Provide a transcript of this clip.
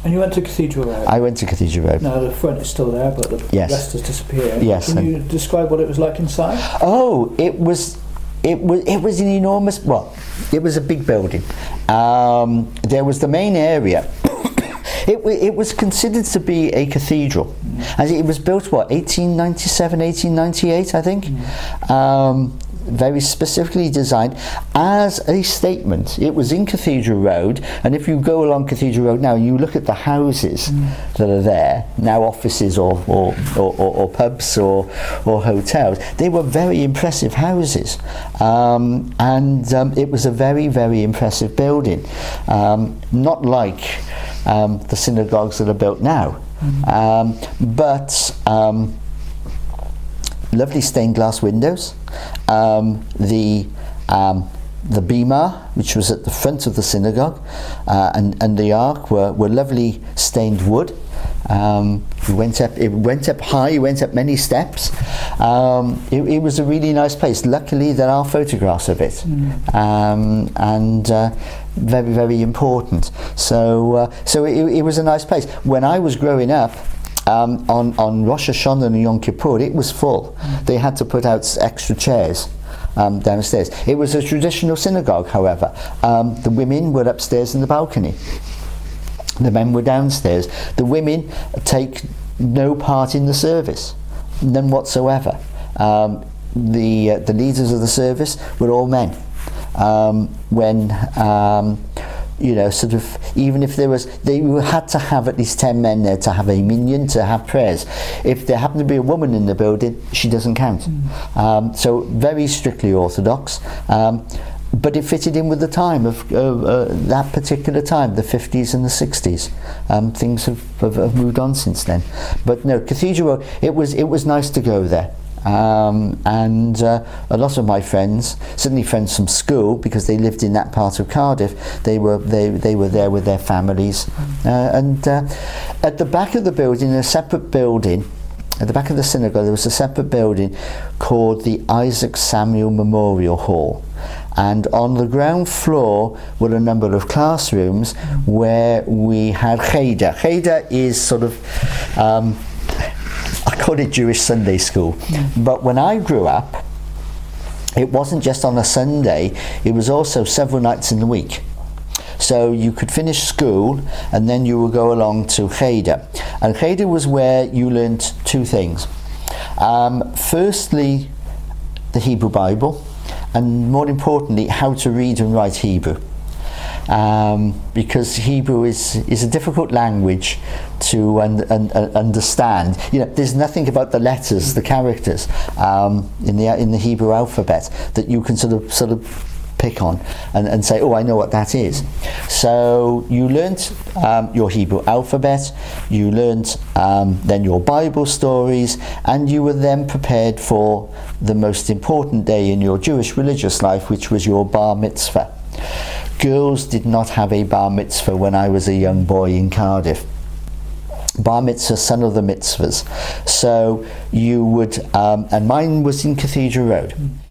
And you went to Cathedral Road? I went to Cathedral Road. Now the front is still there, but the Yes. rest has disappeared. Yes. Can you describe what it was like inside? Oh, it was an enormous. Well, it was a big building. There was the main area. It was considered to be a cathedral, as it was built 1897, 1898, I think. Very specifically designed as a statement. It was in Cathedral Road, and if you go along Cathedral Road now, you look at the houses that are there now, offices or pubs or hotels. They were very impressive houses, and it was a very, very impressive building. Not like the synagogues that are built now, but lovely stained glass windows. The bima, which was at the front of the synagogue, and the ark were lovely stained wood. It went up high, it went up many steps. It was a really nice place. Luckily there are photographs of it, and very, very important. So it was a nice place. When I was growing up, on Rosh Hashanah and Yom Kippur, it was full. They had to put out extra chairs downstairs. It was a traditional synagogue, however. The women were upstairs in the balcony. The men were downstairs. The women take no part in the service, none whatsoever. The leaders of the service were all men. Sort of, even if they had to have at least 10 men there to have a minyan, to have prayers. If there happened to be a woman in the building, she doesn't count. So very strictly orthodox, but it fitted in with the time of that particular time, the 50s and the 60s. Things have moved on since then. But no, Cathedral Road, it was nice to go there. And a lot of my friends, certainly friends from school, because they lived in that part of Cardiff, they were there with their families. And at the back of the building, a separate building, at the back of the synagogue, there was a separate building called the Isaac Samuel Memorial Hall. And on the ground floor were a number of classrooms where we had Cheder. Cheder is sort of I call it Jewish Sunday school. But when I grew up, it wasn't just on a Sunday, it was also several nights in the week. So you could finish school and then you would go along to Cheder. And Cheder was where you learnt two things. Firstly, the Hebrew Bible, and more importantly, how to read and write Hebrew. Because Hebrew is a difficult language to understand. There's nothing about the letters, the characters in the Hebrew alphabet that you can sort of pick on and say, oh, I know what that is. So you learnt your Hebrew alphabet, you learnt then your Bible stories, and you were then prepared for the most important day in your Jewish religious life, which was your bar mitzvah. Girls did not have a bar mitzvah when I was a young boy in Cardiff. Bar mitzvah, son of the mitzvahs. So you would, and mine was in Cathedral Road.